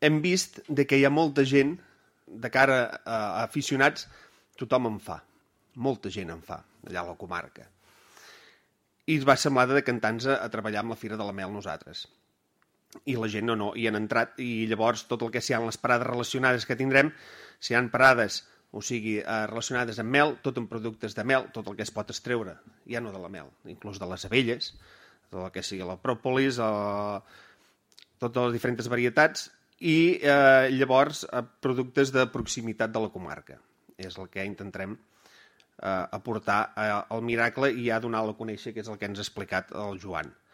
hem vist que hi ha molta gent, de cara a aficionats, tothom en fa. Molta gent en fa, allà a la comarca. I es va semblar de decantar-nos a treballar amb la Fira de la Mel nosaltres. I la gent no, hi han entrat, i llavors tot el que siguin les parades relacionades que tindrem, si hi ha parades, o sigui, relacionades amb mel, tot amb productes de mel, tot el que es pot extreure, ja no de la mel, inclús de les abelles, tot el que sigui la pròpolis, totes les diferents varietats, i llavors productes de proximitat de la comarca. És el que intentarem aportar al Miracle i ja donar-lo a conèixer, que és el que ens ha explicat el Joan.